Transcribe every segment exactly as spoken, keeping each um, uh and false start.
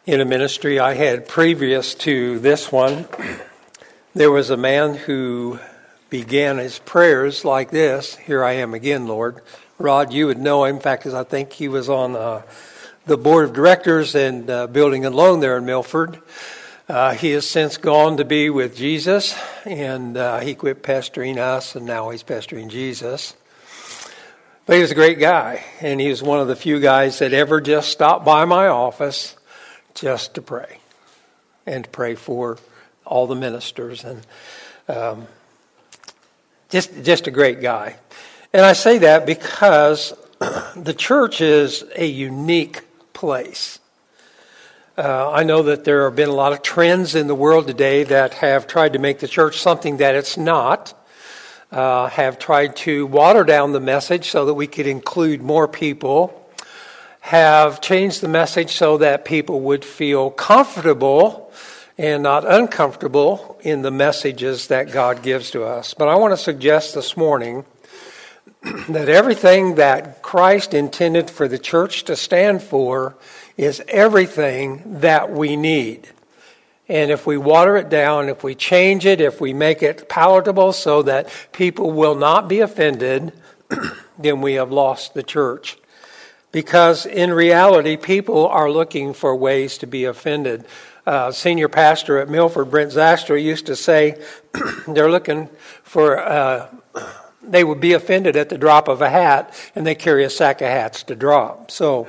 In a ministry I had previous to this one, there was a man who began his prayers like this: "Here I am again, Lord." Rod, you would know him. In fact, I think he was on uh, the board of directors and uh, Building and Loan there in Milford. Uh, he has since gone to be with Jesus, and uh, he quit pestering us, and now he's pestering Jesus. But he was a great guy, and he was one of the few guys that ever just stopped by my office just to pray, and to pray for all the ministers, and um, just just a great guy. And I say that because the church is a unique place. Uh, I know that there have been a lot of trends in the world today that have tried to make the church something that it's not, uh, have tried to water down the message so that we could include more people, have changed the message so that people would feel comfortable and not uncomfortable in the messages that God gives to us. But I want to suggest this morning that everything that Christ intended for the church to stand for is everything that we need. And if we water it down, if we change it, if we make it palatable so that people will not be offended, then we have lost the church. Because in reality, people are looking for ways to be offended. Uh, senior pastor at Milford, Brent Zastra, used to say they're looking for, uh, they would be offended at the drop of a hat, and they carry a sack of hats to drop. So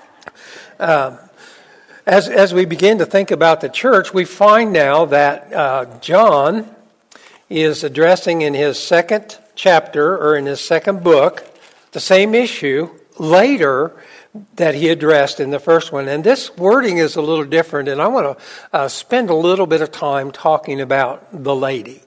uh, as, as we begin to think about the church, we find now that uh, John is addressing in his second chapter, or in his second book, the same issue later that he addressed in the first one. And this wording is a little different, and I want to uh, spend a little bit of time talking about the lady.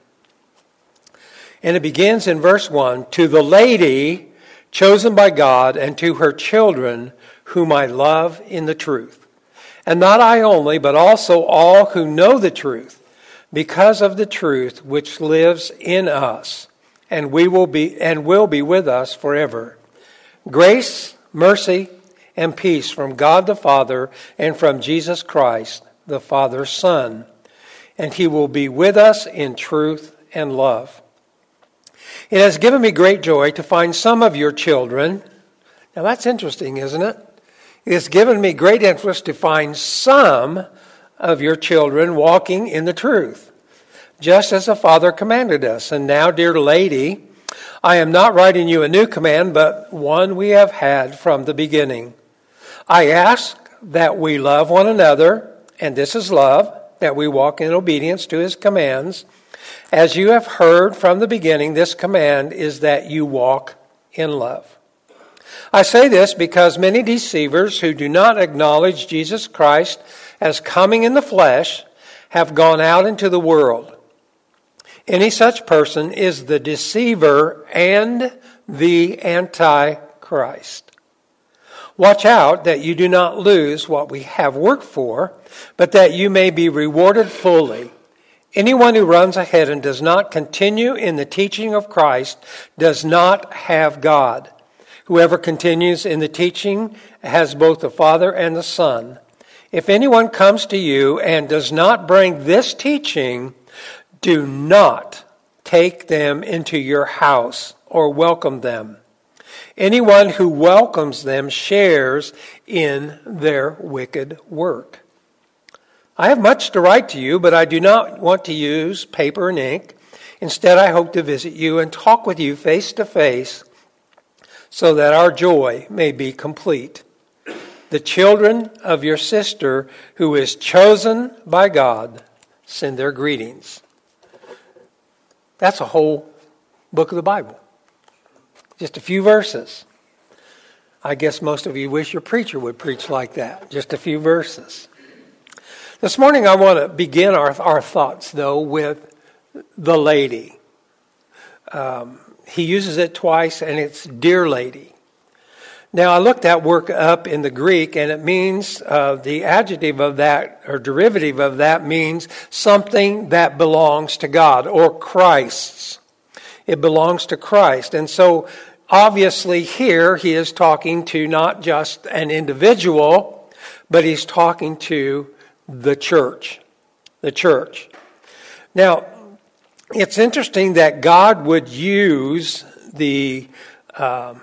And it begins in verse one: "To the lady chosen by God, and to her children whom I love in the truth. And not I only, but also all who know the truth, because of the truth which lives in us, and we will be and will be with us forever. Grace, mercy, and peace from God the Father and from Jesus Christ, the Father's Son. And he will be with us in truth and love. It has given me great joy to find some of your children." Now that's interesting, isn't it? It has given me great interest to find some of your children walking in the truth, just as the Father commanded us. And now, dear lady, I am not writing you a new command, but one we have had from the beginning. I ask that we love one another, and this is love, that we walk in obedience to his commands. As you have heard from the beginning, this command is that you walk in love. I say this because many deceivers who do not acknowledge Jesus Christ as coming in the flesh have gone out into the world. Any such person is the deceiver and the antichrist. Watch out that you do not lose what we have worked for, but that you may be rewarded fully. Anyone who runs ahead and does not continue in the teaching of Christ does not have God. Whoever continues in the teaching has both the Father and the Son. If anyone comes to you and does not bring this teaching, do not take them into your house or welcome them. Anyone who welcomes them shares in their wicked work. I have much to write to you, but I do not want to use paper and ink. Instead, I hope to visit you and talk with you face to face so that our joy may be complete. The children of your sister who is chosen by God send their greetings." That's a whole book of the Bible. Just a few verses. I guess most of you wish your preacher would preach like that. Just a few verses. This morning I want to begin our, our thoughts, though, with the lady. Um, he uses it twice, and it's dear lady. Now, I looked that word up in the Greek, and it means, uh, the adjective of that, or derivative of that, means something that belongs to God, or Christ's. It belongs to Christ. And so, obviously, here he is talking to not just an individual, but he's talking to the church. The church. Now, it's interesting that God would use the um,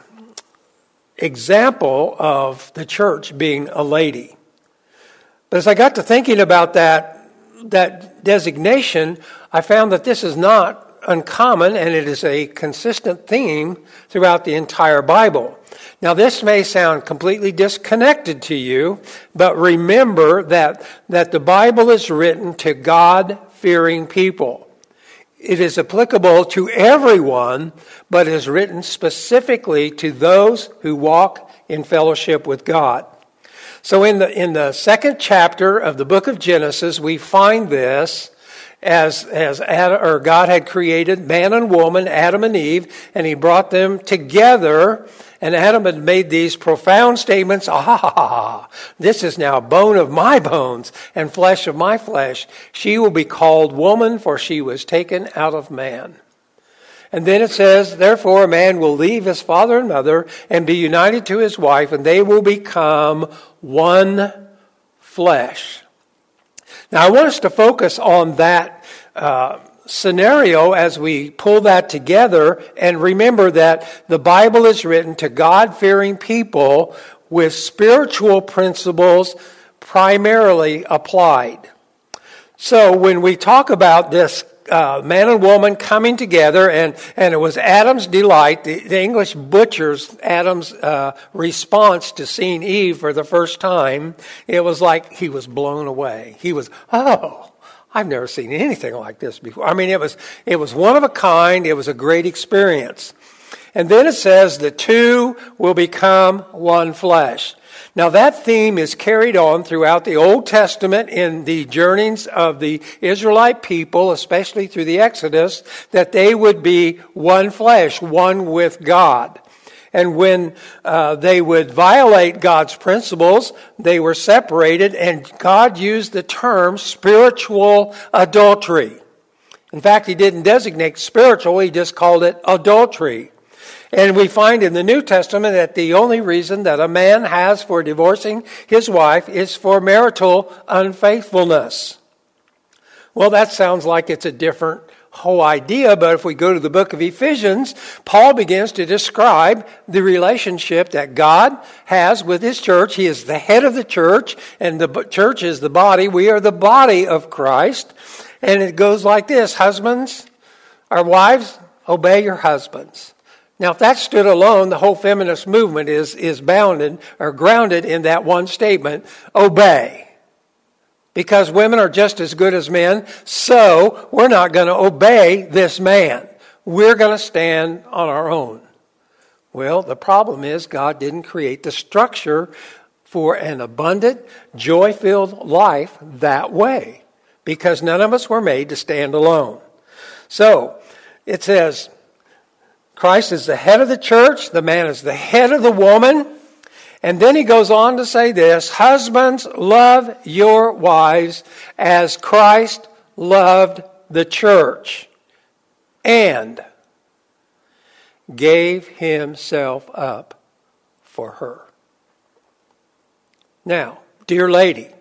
example of the church being a lady. But as I got to thinking about that, that designation, I found that this is not uncommon, and it is a consistent theme throughout the entire Bible. Now, this may sound completely disconnected to you, but remember that, that the Bible is written to God-fearing people. It is applicable to everyone, but is written specifically to those who walk in fellowship with God. So in the in the second chapter of the book of Genesis, we find this as as Adam, or God had created man and woman, Adam and Eve, and he brought them together. And Adam had made these profound statements, ah, this is now bone of my bones and flesh of my flesh. She will be called woman, for she was taken out of man. And then it says, therefore a man will leave his father and mother and be united to his wife, and they will become one flesh. Now I want us to focus on that uh scenario as we pull that together, and remember that the Bible is written to God-fearing people with spiritual principles primarily applied. So when we talk about this uh, man and woman coming together, and, and it was Adam's delight, the, the English butchers, Adam's uh, response to seeing Eve for the first time, it was like he was blown away. He was, oh, I've never seen anything like this before. I mean, it was it was one of a kind. It was a great experience. And then it says the two will become one flesh. Now that theme is carried on throughout the Old Testament in the journeyings of the Israelite people, especially through the Exodus, that they would be one flesh, one with God. And when uh, they would violate God's principles, they were separated, and God used the term spiritual adultery. In fact, he didn't designate spiritual, he just called it adultery. And we find in the New Testament that the only reason that a man has for divorcing his wife is for marital unfaithfulness. Well, that sounds like it's a different whole idea, but if we go to the book of Ephesians, Paul begins to describe the relationship that God has with his church. He is the head of the church, and the church is the body. We are the body of Christ. And it goes like this: husbands, or wives, obey your husbands. Now, if that stood alone, the whole feminist movement is, is bounded or grounded in that one statement: obey. Because women are just as good as men, so we're not going to obey this man. We're going to stand on our own. Well, the problem is God didn't create the structure for an abundant, joy-filled life that way, because none of us were made to stand alone. So, it says, Christ is the head of the church, the man is the head of the woman. And then he goes on to say this: husbands, love your wives as Christ loved the church and gave himself up for her. Now, dear lady,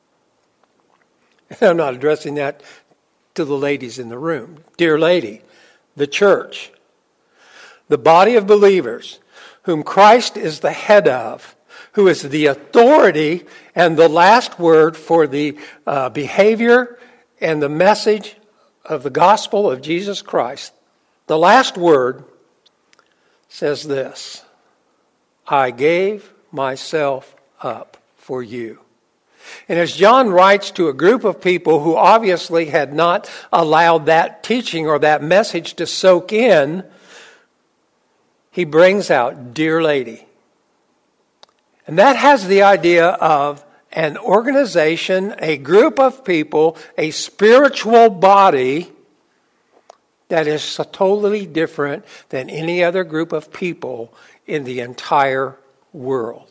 I'm not addressing that to the ladies in the room. Dear lady, the church, the body of believers, whom Christ is the head of, who is the authority and the last word for the uh, behavior and the message of the gospel of Jesus Christ. The last word says this: I gave myself up for you. And as John writes to a group of people who obviously had not allowed that teaching or that message to soak in, he brings out, dear lady. And that has the idea of an organization, a group of people, a spiritual body that is so totally different than any other group of people in the entire world.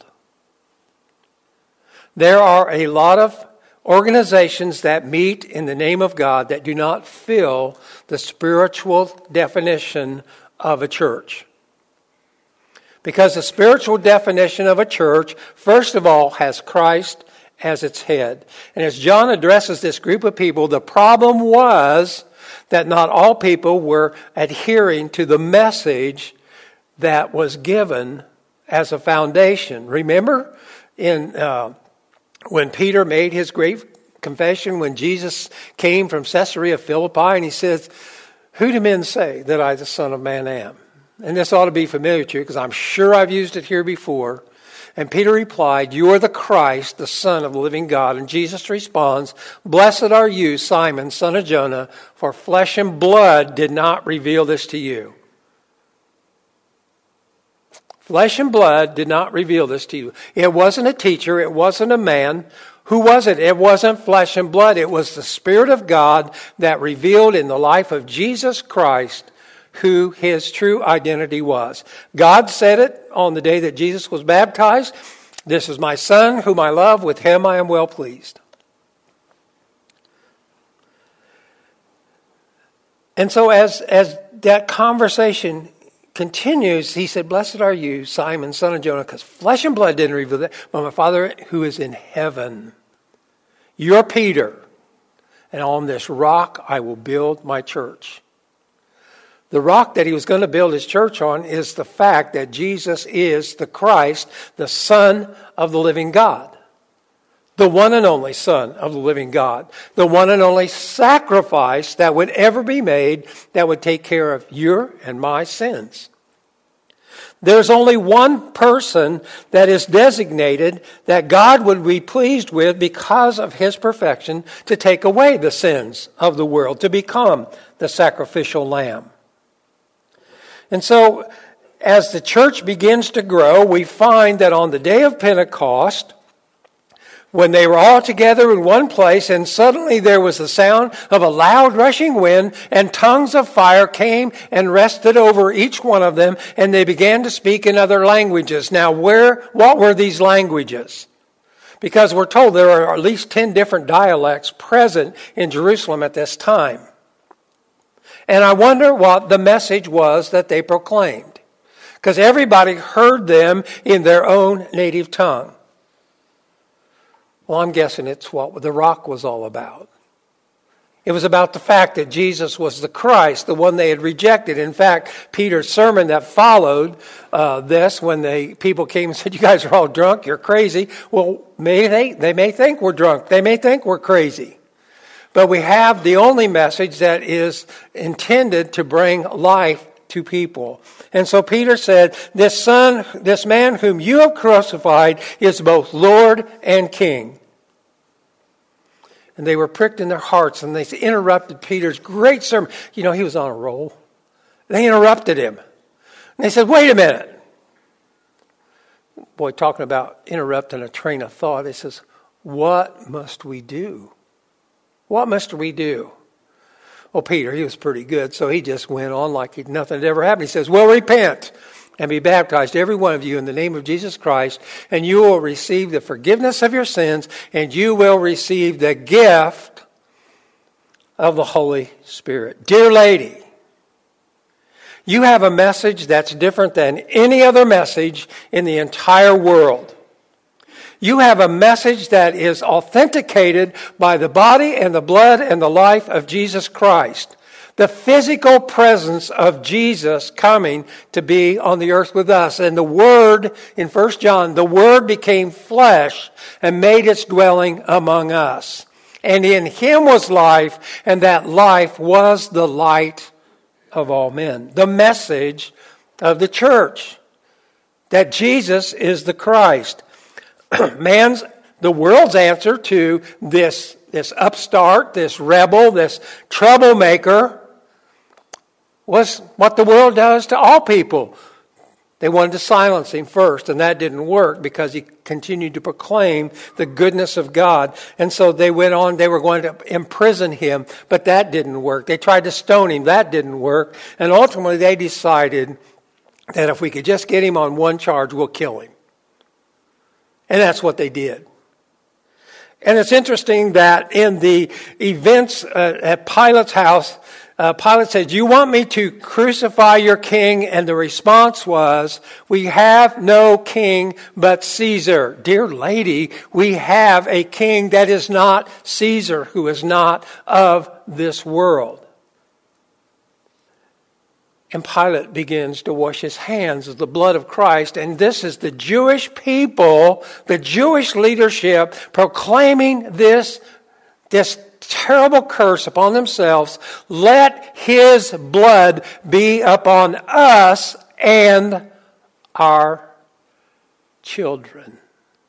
There are a lot of organizations that meet in the name of God that do not fill the spiritual definition of a church. Because the spiritual definition of a church, first of all, has Christ as its head. And as John addresses this group of people, the problem was that not all people were adhering to the message that was given as a foundation. Remember in uh, when Peter made his great confession, when Jesus came from Caesarea Philippi, and he says, "Who do men say that I, the Son of Man, am?" And this ought to be familiar to you because I'm sure I've used it here before. And Peter replied, "You are the Christ, the Son of the living God." And Jesus responds, "Blessed are you, Simon, son of Jonah, for flesh and blood did not reveal this to you." Flesh and blood did not reveal this to you. It wasn't a teacher. It wasn't a man. Who was it? It wasn't flesh and blood. It was the Spirit of God that revealed in the life of Jesus Christ who his true identity was. God said it on the day that Jesus was baptized. "This is my Son whom I love. With him I am well pleased." And so as, as that conversation continues, he said, "Blessed are you, Simon, son of Jonah, because flesh and blood didn't reveal that, but my Father who is in heaven. You're Peter, and on this rock I will build my church." The rock that he was going to build his church on is the fact that Jesus is the Christ, the Son of the living God. The one and only Son of the living God. The one and only sacrifice that would ever be made that would take care of your and my sins. There's only one person that is designated that God would be pleased with because of his perfection to take away the sins of the world, to become the sacrificial lamb. And so, as the church begins to grow, we find that on the day of Pentecost, when they were all together in one place, and suddenly there was the sound of a loud rushing wind, and tongues of fire came and rested over each one of them, and they began to speak in other languages. Now, where, what were these languages? Because we're told there are at least ten different dialects present in Jerusalem at this time. And I wonder what the message was that they proclaimed. Because everybody heard them in their own native tongue. Well, I'm guessing it's what the rock was all about. It was about the fact that Jesus was the Christ, the one they had rejected. In fact, Peter's sermon that followed uh, this, when the people came and said, "You guys are all drunk, you're crazy." Well, may they, they may think we're drunk. They may think we're crazy. But we have the only message that is intended to bring life to people. And so Peter said, this son, this man whom you have crucified is both Lord and King. And they were pricked in their hearts, and they interrupted Peter's great sermon. You know, he was on a roll. They interrupted him. And they said, "Wait a minute." Boy, talking about interrupting a train of thought, he says, "What must we do? What must we do?" Well, Peter, he was pretty good, so he just went on like nothing had ever happened. He says, "Well, repent and be baptized, every one of you, in the name of Jesus Christ, and you will receive the forgiveness of your sins, and you will receive the gift of the Holy Spirit." Dear lady, you have a message that's different than any other message in the entire world. You have a message that is authenticated by the body and the blood and the life of Jesus Christ. The physical presence of Jesus coming to be on the earth with us. And the Word, in First John, the Word became flesh and made its dwelling among us. And in him was life, and that life was the light of all men. The message of the church, that Jesus is the Christ. Man's, the world's answer to this, this upstart, this rebel, this troublemaker was what the world does to all people. They wanted to silence him first, and that didn't work because he continued to proclaim the goodness of God. And so they went on, they were going to imprison him, but that didn't work. They tried to stone him, that didn't work. And ultimately they decided that if we could just get him on one charge, we'll kill him. And that's what they did. And it's interesting that in the events uh, at Pilate's house, uh, Pilate said, "You want me to crucify your king?" And the response was, "We have no king but Caesar." Dear lady, we have a king that is not Caesar, who is not of this world. And Pilate begins to wash his hands of the blood of Christ. And this is the Jewish people, the Jewish leadership proclaiming this, this terrible curse upon themselves. Let his blood be upon us and our children.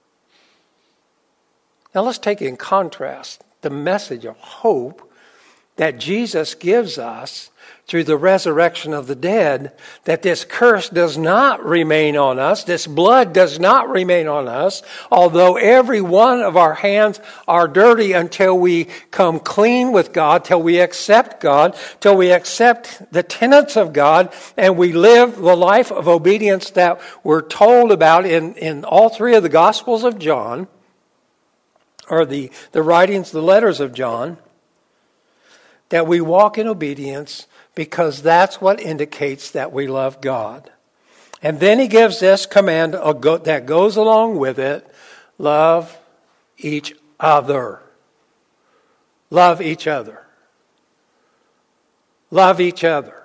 Now let's take in contrast the message of hope that Jesus gives us through the resurrection of the dead, that this curse does not remain on us, this blood does not remain on us, although every one of our hands are dirty until we come clean with God, till we accept God, till we accept the tenets of God, and we live the life of obedience that we're told about in, in all three of the Gospels of John, or the, the writings, the letters of John, that we walk in obedience, because that's what indicates that we love God. And then he gives this command that goes along with it: love each other. Love each other. Love each other.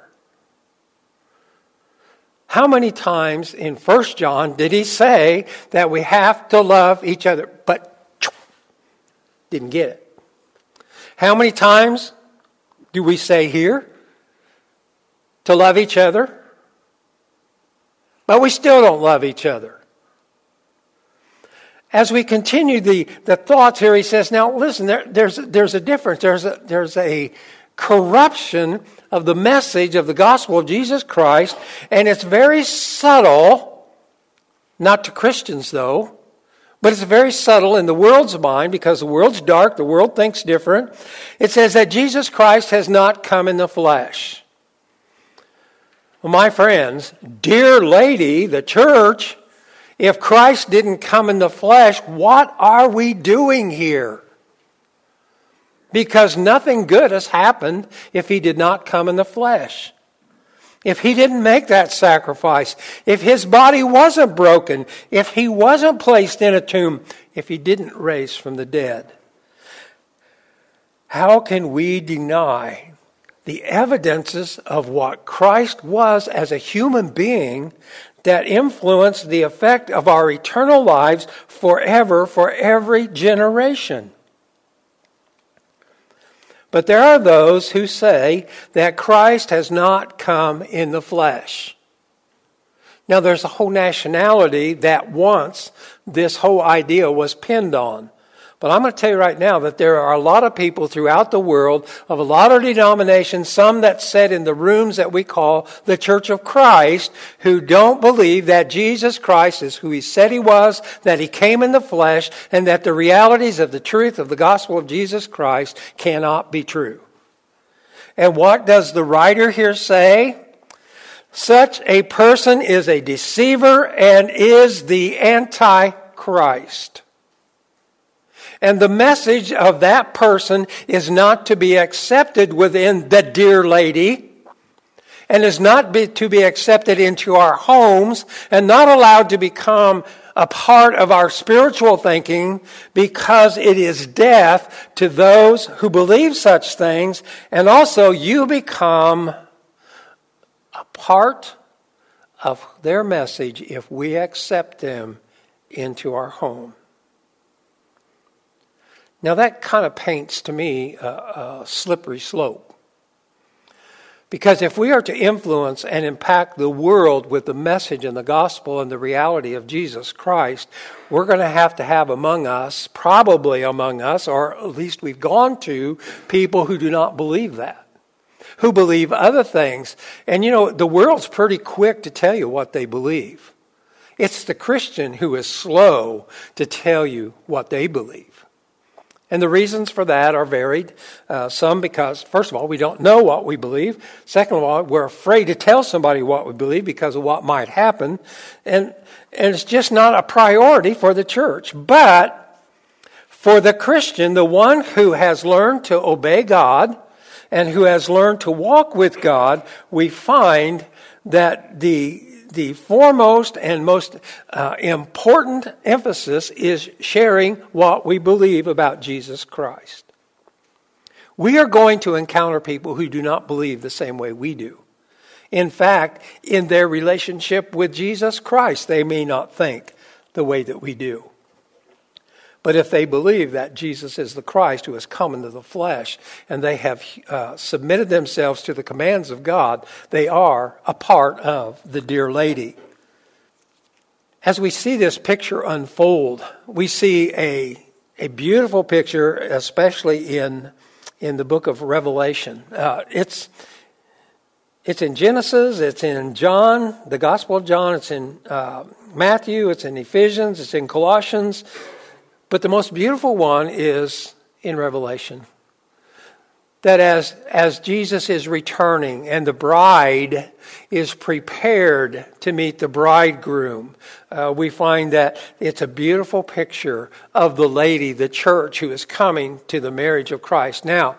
How many times in First John did he say that we have to love each other? But didn't get it. How many times do we say here to love each other? But we still don't love each other. As we continue the, the thoughts here, he says, now listen, there, there's, there's a difference. There's a, there's a corruption of the message of the gospel of Jesus Christ, and it's very subtle, not to Christians though, but it's very subtle in the world's mind, because the world's dark, the world thinks different. It says that Jesus Christ has not come in the flesh. Well, my friends, dear lady, the church, if Christ didn't come in the flesh, what are we doing here? Because nothing good has happened if he did not come in the flesh. If he didn't make that sacrifice, if his body wasn't broken, if he wasn't placed in a tomb, if he didn't raise from the dead, how can we deny the evidences of what Christ was as a human being that influenced the effect of our eternal lives forever, for every generation? But there are those who say that Christ has not come in the flesh. Now there's a whole nationality that once this whole idea was pinned on. But I'm going to tell you right now that there are a lot of people throughout the world of a lot of denominations, some that sit in the rooms that we call the Church of Christ, who don't believe that Jesus Christ is who he said he was, that he came in the flesh, and that the realities of the truth of the gospel of Jesus Christ cannot be true. And what does the writer here say? Such a person is a deceiver and is the Antichrist. And the message of that person is not to be accepted within the dear lady, and is not be, to be accepted into our homes, and not allowed to become a part of our spiritual thinking, because it is death to those who believe such things. And also you become a part of their message if we accept them into our home. Now that kind of paints to me a, a slippery slope. Because if we are to influence and impact the world with the message and the gospel and the reality of Jesus Christ, we're going to have to have among us, probably among us, or at least we've gone to, people who do not believe that, who believe other things. And you know, the world's pretty quick to tell you what they believe. It's the Christian who is slow to tell you what they believe. And the reasons for that are varied. Uh, some because, first of all, we don't know what we believe. Second of all, we're afraid to tell somebody what we believe because of what might happen. And, and it's just not a priority for the church. But For the Christian, the one who has learned to obey God and who has learned to walk with God, we find that the the foremost and most uh, important emphasis is sharing what we believe about Jesus Christ. We are going to encounter people who do not believe the same way we do. In fact, in their relationship with Jesus Christ, they may not think the way that we do. But if they believe that Jesus is the Christ who has come into the flesh and they have uh, submitted themselves to the commands of God, they are a part of the dear lady. As we see this picture unfold, we see a, a beautiful picture, especially in, in the book of Revelation. Uh, it's, it's in Genesis, it's in John, the Gospel of John, it's in uh, Matthew, it's in Ephesians, it's in Colossians. But the most beautiful one is in Revelation. That as, as Jesus is returning and the bride is prepared to meet the bridegroom, uh, we find that it's a beautiful picture of the lady, the church, who is coming to the marriage of Christ. Now,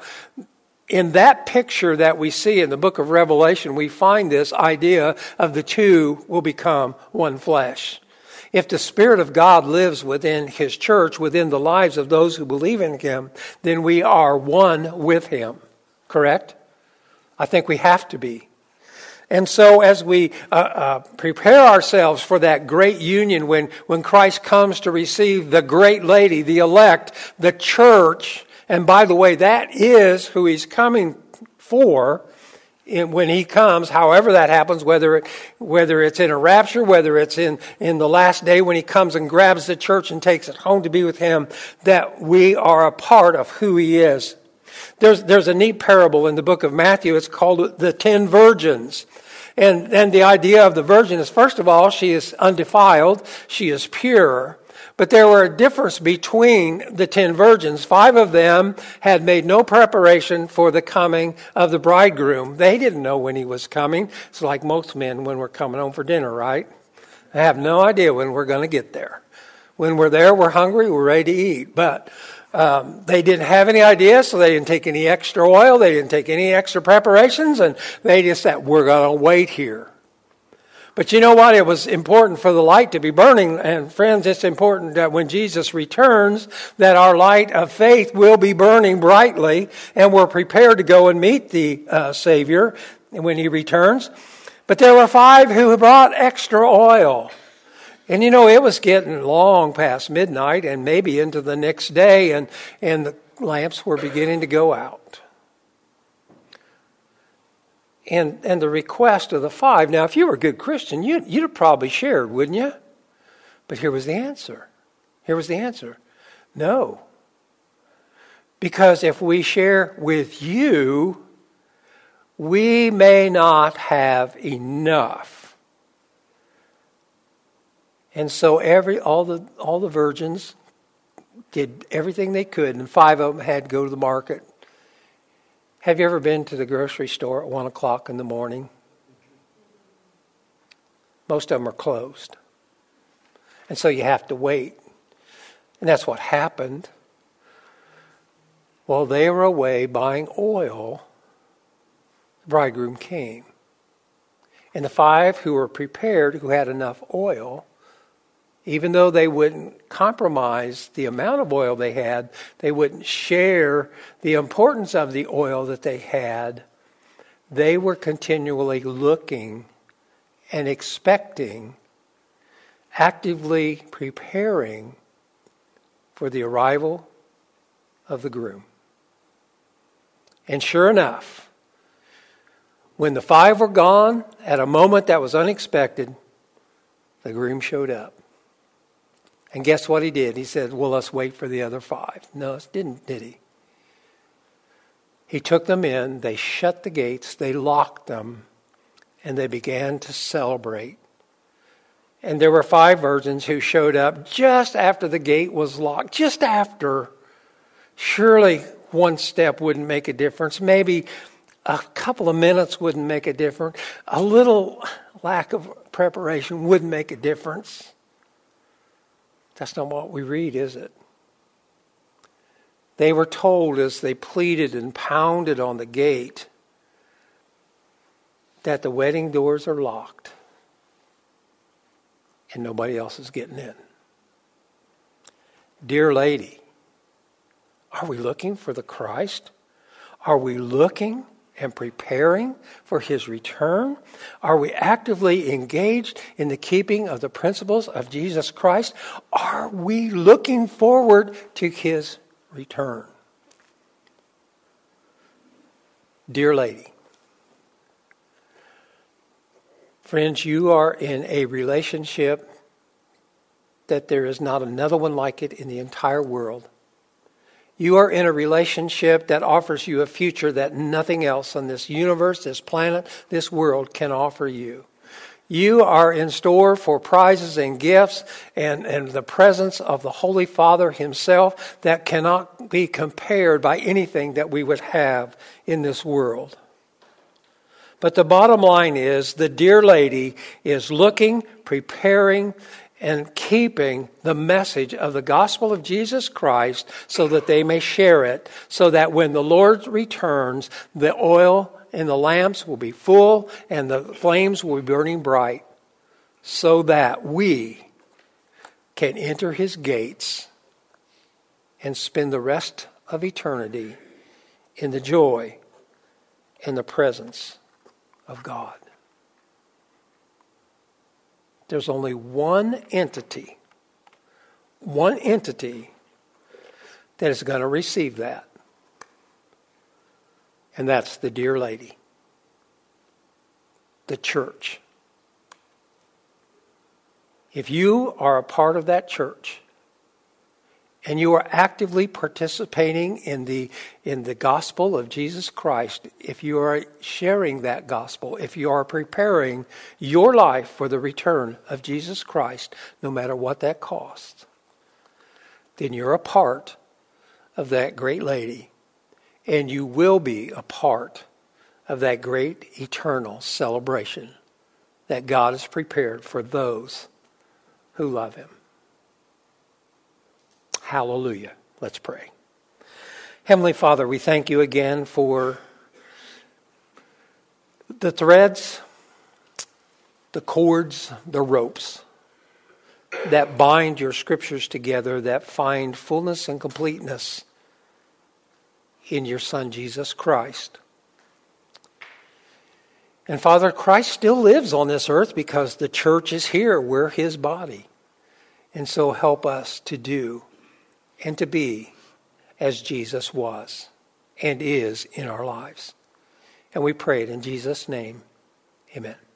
in that picture that we see in the book of Revelation, we find this idea of the two will become one flesh. If the Spirit of God lives within His church, within the lives of those who believe in Him, then we are one with Him. Correct? I think we have to be. And so as we uh, uh, prepare ourselves for that great union when, when Christ comes to receive the great lady, the elect, the church, and by the way, that is who He's coming for, In, when He comes, however that happens, whether it, whether it's in a rapture, whether it's in, in the last day when He comes and grabs the church and takes it home to be with Him, that we are a part of who He is. There's, there's a neat parable in the book of Matthew. It's called the Ten Virgins. And, and the idea of the virgin is, first of all, she is undefiled, she is pure. But there were a difference between the ten virgins. Five of them had made no preparation for the coming of the bridegroom. They didn't know when he was coming. It's like most men when we're coming home for dinner, right? I have no idea when we're going to get there. When we're there, we're hungry, we're ready to eat. But um, they didn't have any idea, so they didn't take any extra oil. They didn't take any extra preparations, and they just said, we're going to wait here. But you know what? It was important for the light to be burning. And friends, it's important that when Jesus returns, that our light of faith will be burning brightly, and we're prepared to go and meet the uh, Savior when He returns. But there were five who brought extra oil. And you know, it was getting long past midnight and maybe into the next day, and, and the lamps were beginning to go out. And and the request of the five. Now, if you were a good Christian, you'd, you'd have probably shared, wouldn't you? But here was the answer. Here was the answer. No. Because if we share with you, we may not have enough. And so every all the all the virgins did everything they could, and five of them had to go to the market. Have you ever been to the grocery store at one o'clock in the morning? Most of them are closed. And so you have to wait. And that's what happened. While they were away buying oil, the bridegroom came. And the five who were prepared, who had enough oil, even though they wouldn't compromise the amount of oil they had, they wouldn't share the importance of the oil that they had, they were continually looking and expecting, actively preparing for the arrival of the groom. And sure enough, when the five were gone, at a moment that was unexpected, the groom showed up. And guess what he did? He said, well, let's wait for the other five. No, it didn't, did he? He took them in, they shut the gates, they locked them, and they began to celebrate. And there were five virgins who showed up just after the gate was locked, just after. Surely one step wouldn't make a difference. Maybe a couple of minutes wouldn't make a difference. A little lack of preparation wouldn't make a difference. That's not what we read, is it? They were told as they pleaded and pounded on the gate that the wedding doors are locked and nobody else is getting in. Dear lady, are we looking for the Christ? Are we looking and preparing for his return? Are we actively engaged in the keeping of the principles of Jesus Christ? Are we looking forward to his return? Dear lady, friends, you are in a relationship that there is not another one like it in the entire world. You are in a relationship that offers you a future that nothing else on this universe, this planet, this world can offer you. You are in store for prizes and gifts and, and the presence of the Holy Father himself that cannot be compared by anything that we would have in this world. But the bottom line is, the dear lady is looking, preparing, and keeping the message of the gospel of Jesus Christ so that they may share it, so that when the Lord returns, the oil and the lamps will be full and the flames will be burning bright, so that we can enter his gates and spend the rest of eternity in the joy and the presence of God. There's only one entity, one entity that is going to receive that. And that's the dear lady, the church. If you are a part of that church, and you are actively participating in the in the gospel of Jesus Christ, if you are sharing that gospel, if you are preparing your life for the return of Jesus Christ, no matter what that costs, then you're a part of that great lady, and you will be a part of that great eternal celebration that God has prepared for those who love him. Hallelujah. Let's pray. Heavenly Father, we thank you again for the threads, the cords, the ropes that bind your scriptures together, that find fullness and completeness in your Son, Jesus Christ. And Father, Christ still lives on this earth because the church is here. We're his body. And so help us to do and to be as Jesus was and is in our lives. And we pray it in Jesus' name. Amen.